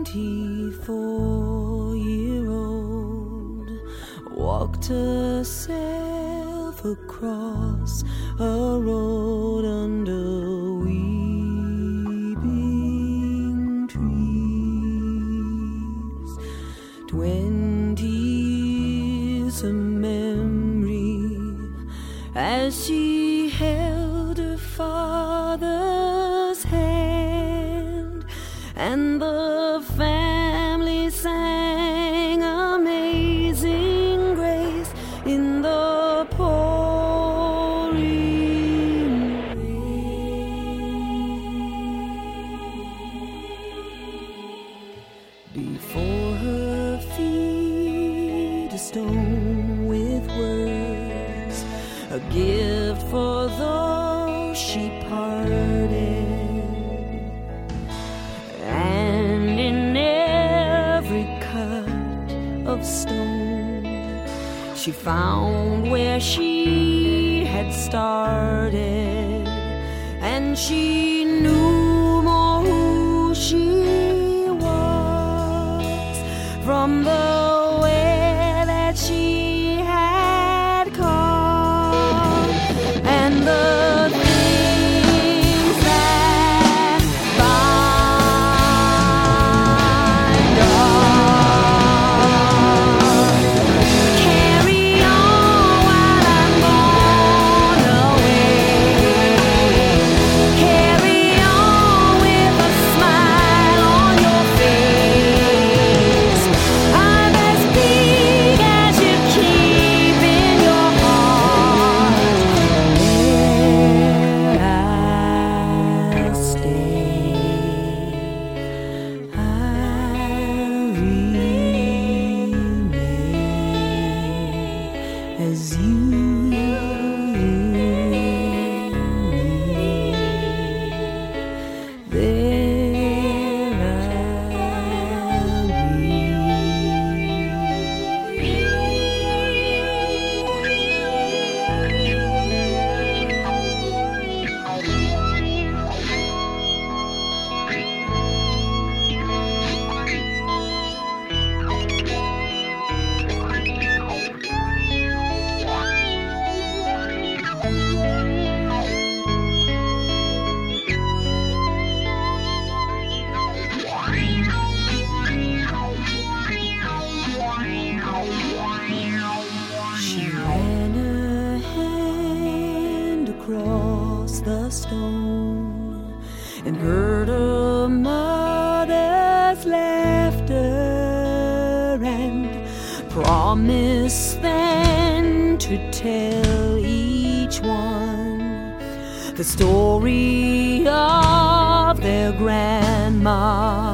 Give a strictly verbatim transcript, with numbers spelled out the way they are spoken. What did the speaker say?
twenty-four-year-old walked herself across a road under weeping trees. Twenty years of memory as she held her father's hand, and the family sang Amazing Grace in the pouring rain. Before her feet a stone with words, a gift for those she parted. And in every cut of stone she found where she had started, and she knew more who she was from the way that she had come, and the things that bind us. Carry on while I'm gone away. Carry on with a smile on your face. I'm as big as you keep in your heart. There I'll stay. I'll remain as you in me. There I'll She ran her hand across the stone and heard her mother's laughter, and promised then to tell each one the story of their grandma.